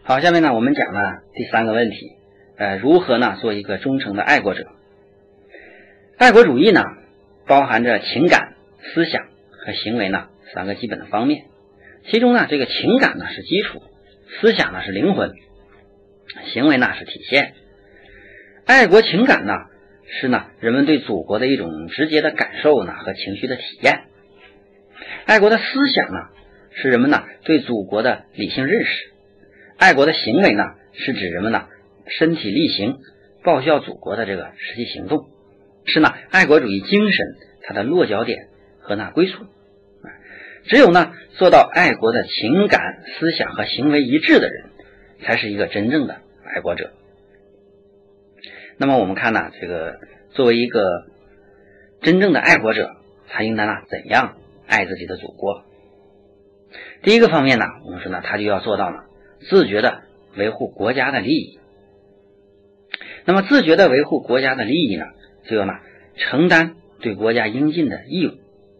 好，下面呢我们讲了第3个问题，如何呢做一个忠诚的爱国者？爱国主义呢包含着情感、思想和行为呢3个基本的方面，其中呢这个情感呢是基础，思想呢是灵魂，行为呢是体现。爱国情感呢是呢人们对祖国的一种直接的感受呢和情绪的体验。爱国的思想呢是人们呢对祖国的理性认识。爱国的行为呢是指人们呢身体力行报效祖国的这个实际行动，是呢爱国主义精神它的落脚点和归宿。只有呢做到爱国的情感、思想和行为一致的人，才是一个真正的爱国者。那么我们看呢，这个作为一个真正的爱国者，他应当怎样爱自己的祖国？第一个方面呢，我们说呢，他就要做到呢自觉的维护国家的利益。那么自觉的维护国家的利益呢，就要承担对国家应尽的义务。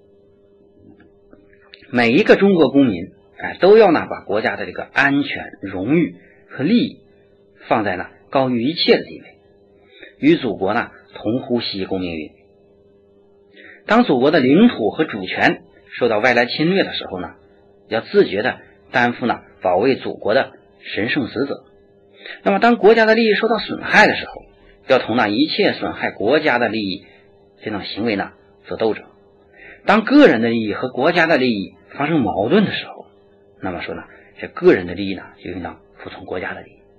每一个中国公民都要把国家的这个安全、荣誉和利益放在高于一切的地位，与祖国同呼吸共命运。当祖国的领土和主权受到外来侵略的时候呢，要自觉的担负保卫祖国的神圣职责。那么当国家的利益受到损害的时候，要同一切损害国家的利益这种行为做斗争。当个人的利益和国家的利益发生矛盾的时候，那么说这个人的利益就应当服从国家的利益。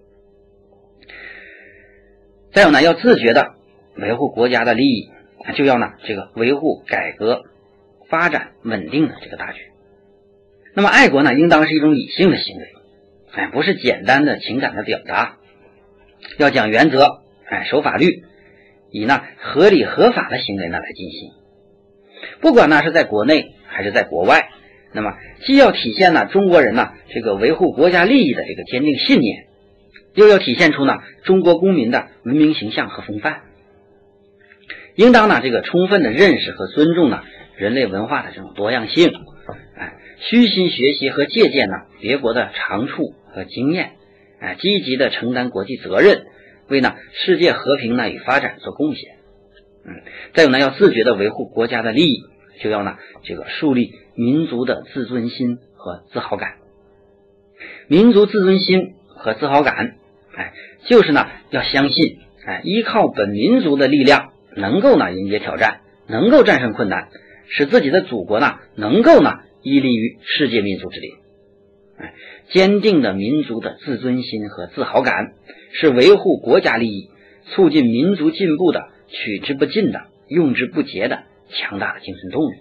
再有要自觉的维护国家的利益，就要这个维护改革发展稳定的这个大局。那么爱国应当是一种理性的行为，不是简单的情感的表达，要讲原则，守法律，以合理合法的行为来进行。不管是在国内还是在国外，那么既要体现中国人这个维护国家利益的这个坚定信念，又要体现出中国公民的文明形象和风范。应当这个充分的认识和尊重人类文化的这种多样性，虚心学习和借鉴别国的长处和经验，积极的承担国际责任，为世界和平与发展做贡献。再有要自觉的维护国家的利益，就要这个树立民族的自尊心和自豪感。民族自尊心和自豪感，就是要相信，依靠本民族的力量，能够迎接挑战，能够战胜困难，使自己的祖国能够屹立于世界民族之林。坚定的民族的自尊心和自豪感，是维护国家利益、促进民族进步的取之不尽的、用之不竭的强大的精神动力。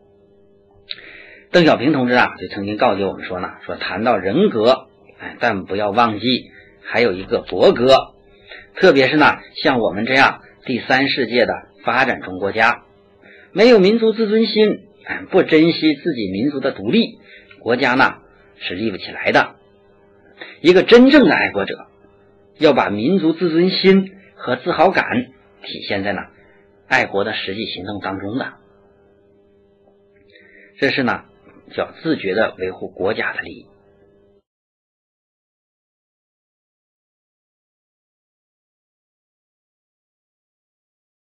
邓小平同志就曾经告诫我们说谈到人格，但不要忘记还有一个国格，特别是像我们这样第3世界的发展中国家，没有民族自尊心，不珍惜自己民族的独立，国家是立不起来的。一个真正的爱国者，要把民族自尊心和自豪感体现在爱国的实际行动当中的。这是叫自觉的维护国家的利益。